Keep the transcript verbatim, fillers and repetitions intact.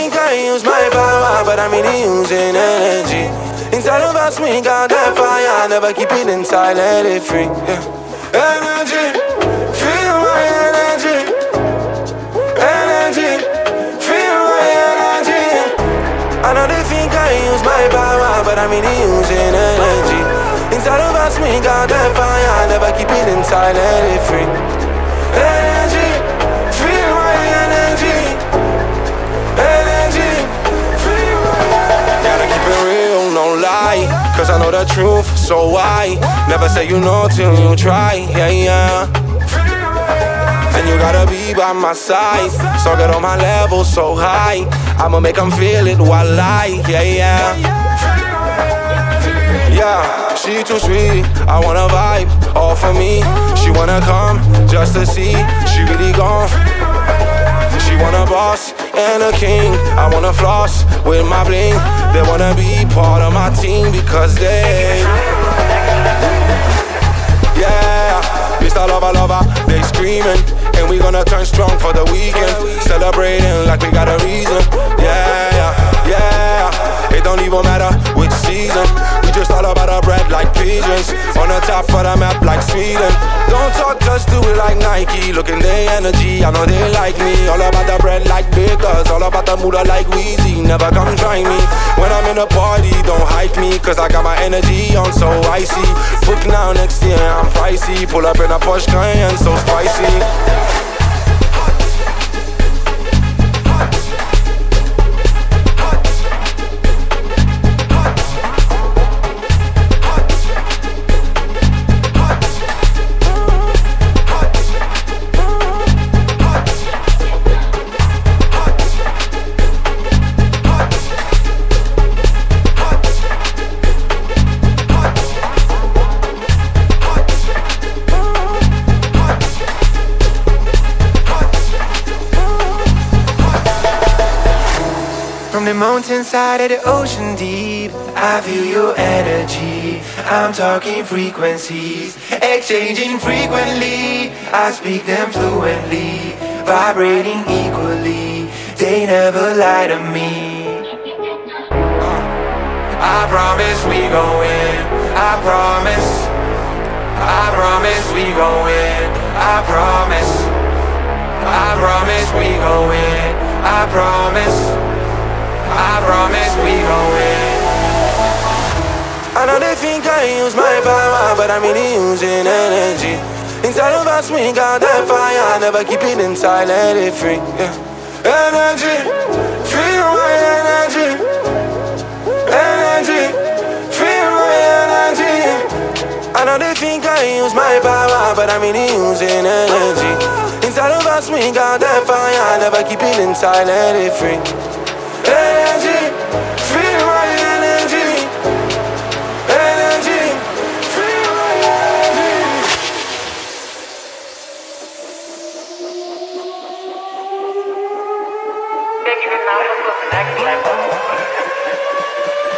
think I use my power, but I'm really using energy. Inside of us, we got that fire. Never keep it inside, let it free. Yeah. Energy, feel my energy. Energy, feel my energy. I know they think I use my power, but I'm really using energy. Inside of us, we got that fire. Never keep it inside, let it free. Energy, feel my energy. Energy, feel my energy. Gotta keep it real, no lie. Cause I know the truth, so why? Never say you know till you try, yeah, yeah. And you gotta be by my side. So get on my level so high. I'ma make them feel it while I, yeah, yeah. Yeah, she too sweet, I wanna vibe, all for me. She wanna come, just to see, she really gone. She want a boss and a king, I wanna floss with my bling. They wanna be part of my team because they, yeah, Mister Lover Lover, they screaming. And we gonna turn strong for the weekend. Celebrating like we got a reason. Yeah, yeah, yeah. It don't even matter which season. We just all about our bread like pigeons. On the top of the map like Sweden. Don't talk, just do it like Nike. Look in their energy, I know they like me. All about the bread like bakers. All about the moolah like Weezy. Never come try me. When I'm in a party, don't hype me. Cause I got my energy on so icy. Book now next year, I'm pricey. Pull up in a Porsche Cayenne, so spicy. From the mountainside of the ocean deep, I feel your energy. I'm talking frequencies, exchanging frequently. I speak them fluently, vibrating equally. They never lie to me. I promise we gon' win. I promise. I promise we gon' win. I promise. I promise we gon' win. I promise. I promise we gon' win. I know they think I use my power, but I'm really using energy. Inside of us, we got that fire. Never keep it inside, let it free. Yeah. Energy, feel my energy. Energy, feel my energy. I know they think I use my power, but I'm really using energy. Inside of us, we got that fire. Never keep it inside, let it free. Energy, feel my energy. Energy, feel my energy. Taking it now to the next level.